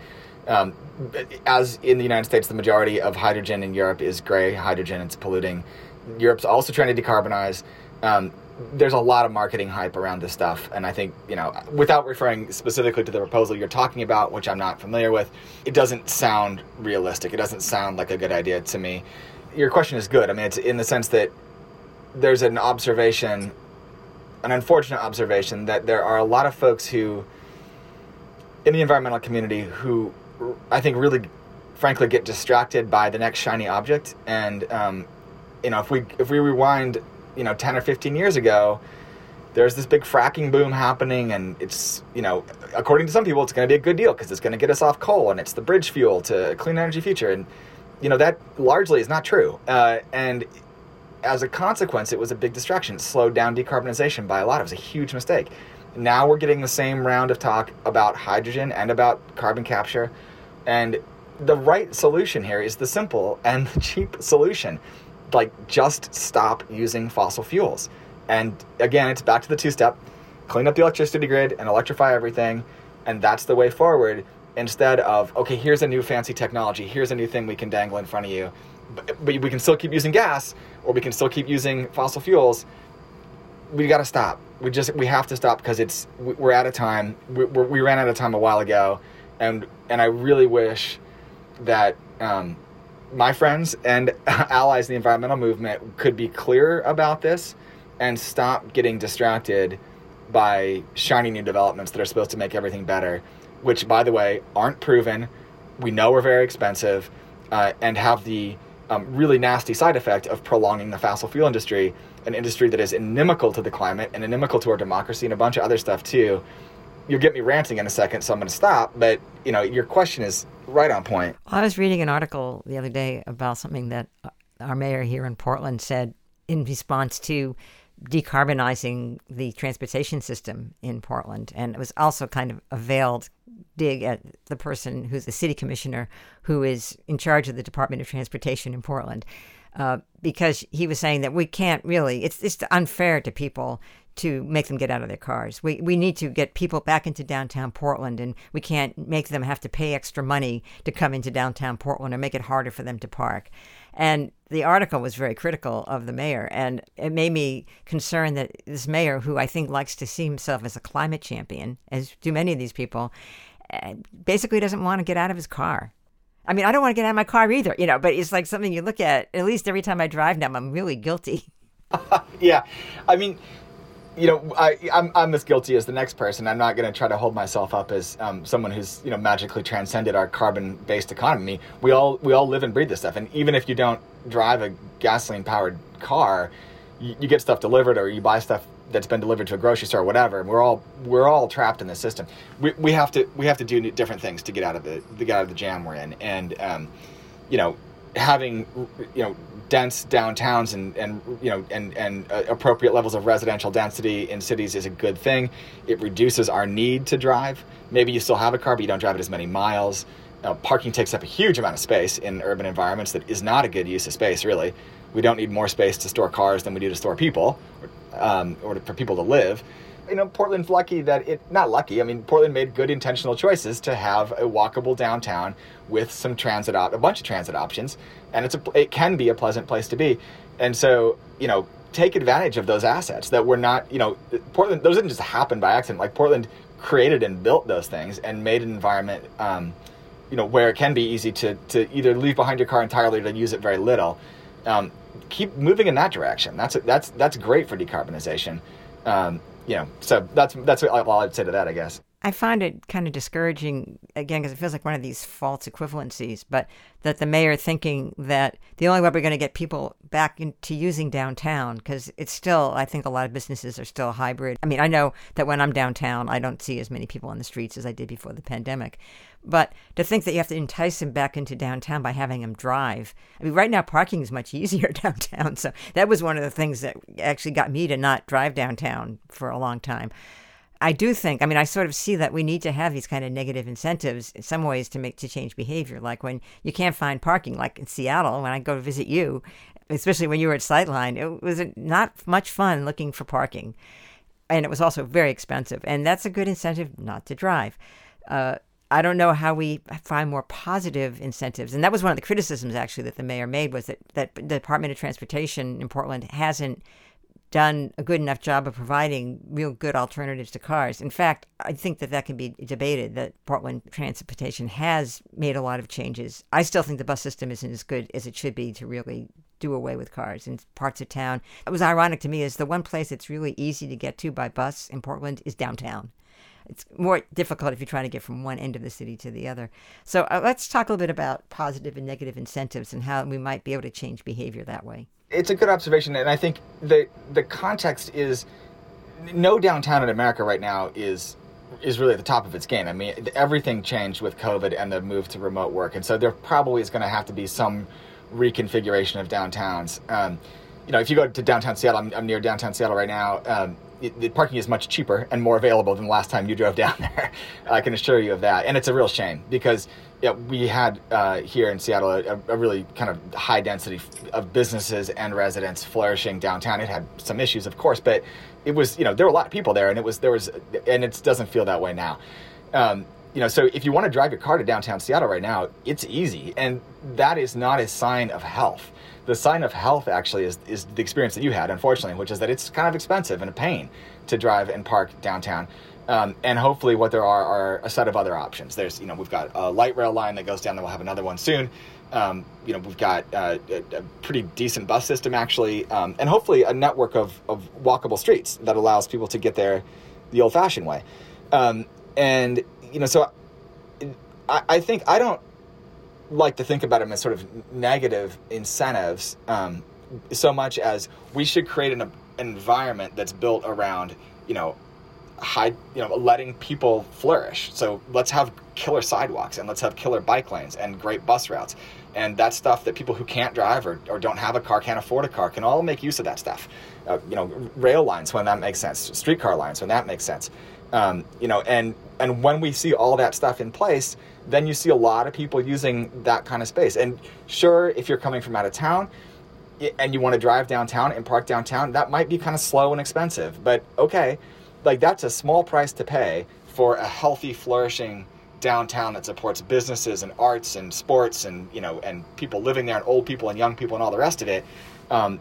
As in the United States, the majority of hydrogen in Europe is gray hydrogen. It's polluting. Europe's also trying to decarbonize. There's a lot of marketing hype around this stuff. And I think, without referring specifically to the proposal you're talking about, which I'm not familiar with, it doesn't sound realistic. It doesn't sound like a good idea to me. Your question is good. I mean, it's in the sense that there's an unfortunate observation that there are a lot of folks who, in the environmental community, who I think really, frankly, get distracted by the next shiny object. And, if we rewind, 10 or 15 years ago, there's this big fracking boom happening, and it's, according to some people, it's going to be a good deal because it's going to get us off coal, and it's the bridge fuel to a clean energy future. And, that largely is not true. And as a consequence, it was a big distraction. It slowed down decarbonization by a lot. It was a huge mistake. Now we're getting the same round of talk about hydrogen and about carbon capture. And the right solution here is the simple and the cheap solution. Just stop using fossil fuels. And again, it's back to the two-step. Clean up the electricity grid and electrify everything. And that's the way forward, instead of, okay, here's a new fancy technology. Here's a new thing we can dangle in front of you. But we can still keep using gas, or we can still keep using fossil fuels. We got to stop. We have to stop because we're out of time. We ran out of time a while ago, and I really wish that my friends and allies in the environmental movement could be clearer about this and stop getting distracted by shiny new developments that are supposed to make everything better, which, by the way, aren't proven. We know are very expensive and have the really nasty side effect of prolonging the fossil fuel industry, an industry that is inimical to the climate and inimical to our democracy and a bunch of other stuff too. you'll get me ranting in a second, so I'm going to stop. But, your question is right on point. I was reading an article the other day about something that our mayor here in Portland said in response to decarbonizing the transportation system in Portland. And it was also kind of a veiled dig at the person who's the city commissioner who is in charge of the Department of Transportation in Portland. Because he was saying that we can't really, it's unfair to people to make them get out of their cars. We need to get people back into downtown Portland, and we can't make them have to pay extra money to come into downtown Portland or make it harder for them to park. And the article was very critical of the mayor, and it made me concerned that this mayor, who I think likes to see himself as a climate champion, as do many of these people, basically doesn't want to get out of his car. I mean, I don't want to get out of my car either, but it's like something you look at least every time I drive now, I'm really guilty. Yeah. I mean, I'm as guilty as the next person. I'm not going to try to hold myself up as someone who's, magically transcended our carbon-based economy. We all live and breathe this stuff. And even if you don't drive a gasoline-powered car, you get stuff delivered, or you buy stuff that's been delivered to a grocery store or whatever. And we're all trapped in this system. We have to do different things to get out of the jam we're in. And having dense downtowns and appropriate levels of residential density in cities is a good thing. It reduces our need to drive. Maybe you still have a car, but you don't drive it as many miles. Parking takes up a huge amount of space in urban environments. That is not a good use of space, really. We don't need more space to store cars than we do to store people, or for people to live. Portland's lucky that Portland made good intentional choices to have a walkable downtown with some a bunch of transit options, and it can be a pleasant place to be. And so, take advantage of those assets that were not, Portland, those didn't just happen by accident. Like, Portland created and built those things and made an environment, where it can be easy to either leave behind your car entirely or to use it very little. Keep moving in that direction. That's great for decarbonization. So that's all I'd say to that, I guess. I find it kind of discouraging, again, because it feels like one of these false equivalencies, but that the mayor thinking that the only way we're going to get people back into using downtown, because it's still, I think a lot of businesses are still hybrid. I mean, I know that when I'm downtown, I don't see as many people on the streets as I did before the pandemic. But to think that you have to entice them back into downtown by having them drive. I mean, right now, parking is much easier downtown. So that was one of the things that actually got me to not drive downtown for a long time. I do think, I sort of see that we need to have these kind of negative incentives in some ways to change behavior. Like when you can't find parking, like in Seattle, when I go to visit you, especially when you were at Sightline, it was not much fun looking for parking. And it was also very expensive. And that's a good incentive not to drive. I don't know how we find more positive incentives. And that was one of the criticisms, actually, that the mayor made, was that the Department of Transportation in Portland hasn't done a good enough job of providing real good alternatives to cars. In fact, I think that can be debated, that Portland Transportation has made a lot of changes. I still think the bus system isn't as good as it should be to really do away with cars in parts of town. It was ironic to me is the one place that's really easy to get to by bus in Portland is downtown. It's more difficult if you're trying to get from one end of the city to the other. So let's talk a little bit about positive and negative incentives and how we might be able to change behavior that way. It's a good observation, and I think the context is no downtown in America right now is really at the top of its game. I mean, everything changed with COVID and the move to remote work, and so there probably is going to have to be some reconfiguration of downtowns. If you go to downtown Seattle, I'm near downtown Seattle right now. The parking is much cheaper and more available than the last time you drove down there. I can assure you of that. And it's a real shame because we had here in Seattle a really kind of high density of businesses and residents flourishing downtown. It had some issues, of course, but it was, there were a lot of people there, and it doesn't feel that way now. So if you want to drive your car to downtown Seattle right now, it's easy. And that is not a sign of health. The sign of health actually is the experience that you had, unfortunately, which is that it's kind of expensive and a pain to drive and park downtown. And hopefully what there are a set of other options. There's, we've got a light rail line that goes down, then we'll have another one soon. We've got a pretty decent bus system, actually, and hopefully a network of walkable streets that allows people to get there the old-fashioned way. So I think I don't like to think about them as sort of negative incentives so much as we should create an environment that's built around, letting people flourish. So let's have killer sidewalks, and let's have killer bike lanes and great bus routes. And that's stuff that people who can't drive or don't have a car, can't afford a car, can all make use of that stuff. Rail lines when that makes sense, streetcar lines when that makes sense. And when we see all that stuff in place, then you see a lot of people using that kind of space. And sure, if you're coming from out of town and you want to drive downtown and park downtown, that might be kind of slow and expensive. But okay, like that's a small price to pay for a healthy, flourishing downtown that supports businesses and arts and sports and people living there and old people and young people and all the rest of it. I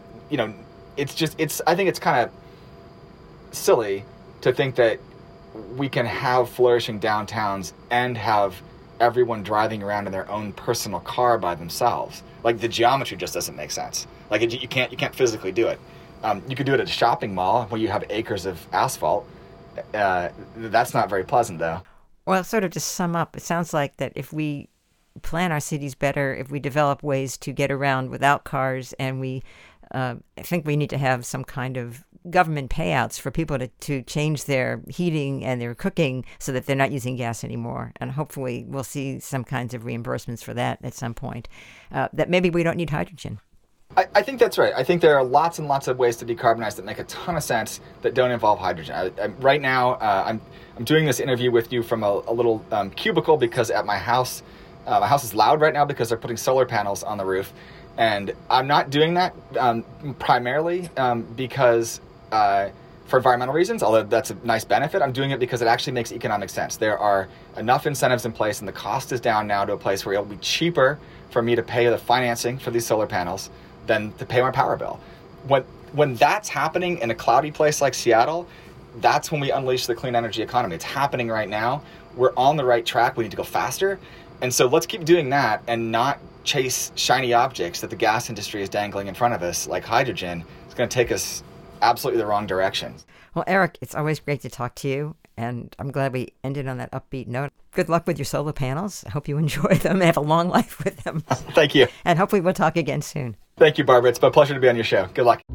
think it's kind of silly to think that we can have flourishing downtowns and have everyone driving around in their own personal car by themselves. Like the geometry just doesn't make sense. Like you can't physically do it. You could do it at a shopping mall where you have acres of asphalt. That's not very pleasant, though. Well, sort of to sum up, it sounds like that if we plan our cities better, if we develop ways to get around without cars, and I think we need to have some kind of government payouts for people to change their heating and their cooking so that they're not using gas anymore. And hopefully we'll see some kinds of reimbursements for that at some point, that maybe we don't need hydrogen. I think that's right. I think there are lots and lots of ways to decarbonize that make a ton of sense that don't involve hydrogen. Right now, I'm doing this interview with you from a little cubicle because at my house is loud right now because they're putting solar panels on the roof. And I'm not doing that primarily because for environmental reasons, although that's a nice benefit. I'm doing it because it actually makes economic sense. There are enough incentives in place, and the cost is down now to a place where it'll be cheaper for me to pay the financing for these solar panels than to pay my power bill. When that's happening in a cloudy place like Seattle, that's when we unleash the clean energy economy. It's happening right now. We're on the right track. We need to go faster. And so let's keep doing that and not chase shiny objects that the gas industry is dangling in front of us, like hydrogen. It's going to take us absolutely the wrong direction. Well, Eric, it's always great to talk to you, and I'm glad we ended on that upbeat note. Good luck with your solar panels. I hope you enjoy them and have a long life with them. Thank you. And hopefully we'll talk again soon. Thank you, Barbara. It's been a pleasure to be on your show. Good luck.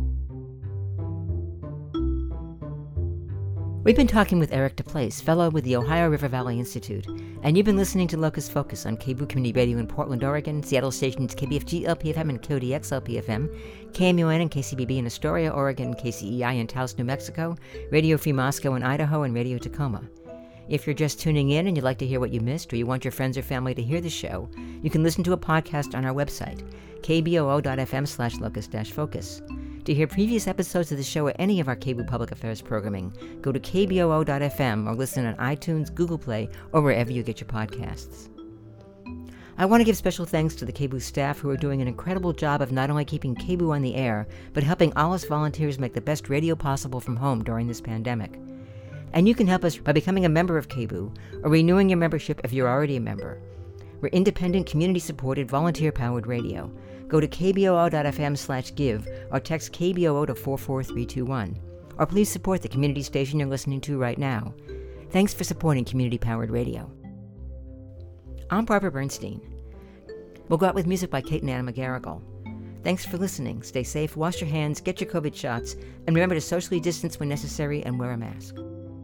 We've been talking with Eric DePlace, fellow with the Ohio River Valley Institute, and you've been listening to Locust Focus on KBOO Community Radio in Portland, Oregon, Seattle stations KBFG LPFM and KODX LPFM, KMUN and KCBB in Astoria, Oregon, KCEI in Taos, New Mexico, Radio Free Moscow in Idaho, and Radio Tacoma. If you're just tuning in and you'd like to hear what you missed, or you want your friends or family to hear the show, you can listen to a podcast on our website, kboo.fm/locust-focus. To hear previous episodes of the show or any of our KBOO Public Affairs programming, go to kboo.fm or listen on iTunes, Google Play, or wherever you get your podcasts. I want to give special thanks to the KBOO staff who are doing an incredible job of not only keeping KBOO on the air, but helping all us volunteers make the best radio possible from home during this pandemic. And you can help us by becoming a member of KBOO or renewing your membership if you're already a member. We're independent, community-supported, volunteer-powered radio. Go to kboo.fm/give or text KBOO to 44321. Or please support the community station you're listening to right now. Thanks for supporting community-powered radio. I'm Barbara Bernstein. We'll go out with music by Kate and Anna McGarrigle. Thanks for listening. Stay safe, wash your hands, get your COVID shots, and remember to socially distance when necessary and wear a mask.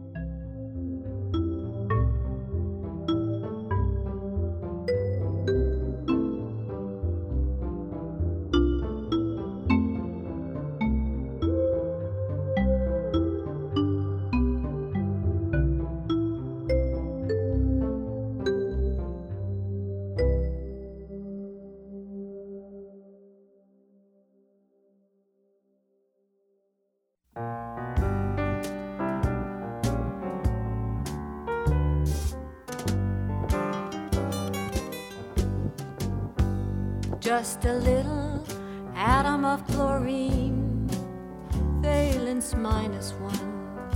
Just a little atom of chlorine, valence -1.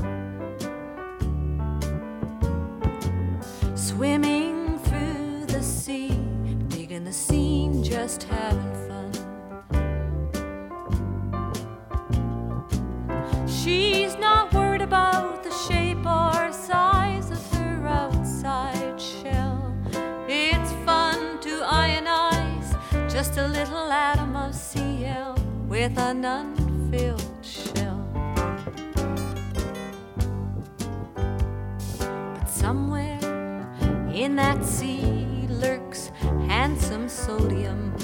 Swimming through the sea, digging the scene, just having fun. She's not worried about the shape or size of her outside shell. It's fun to ionize just a little atom of Cl with an unfilled shell. In that sea lurks handsome sodium,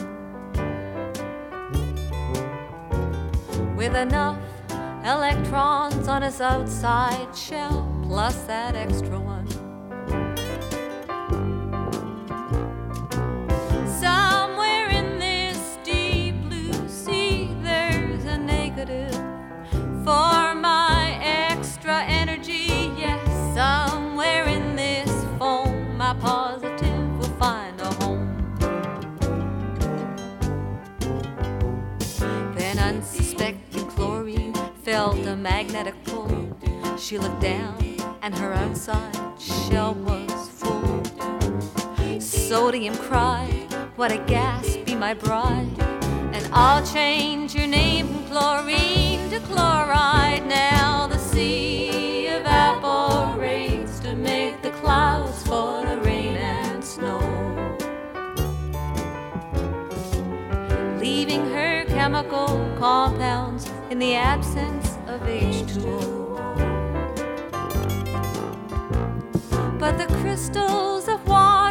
with enough electrons on his outside shell, plus that extra one. Somewhere in this deep blue sea, there's a negative for my extra energy. Yes, somewhere in this foam, my positive will find a home. Then unsuspecting chlorine felt a magnetic pull. She looked down and her outside shell was full. Sodium cried, what a gas, be my bride, and I'll change your name from chlorine to chloride. Now the sea evaporates to make the clouds full of rain and snow, leaving her chemical compounds in the absence of H2O. But the crystals of water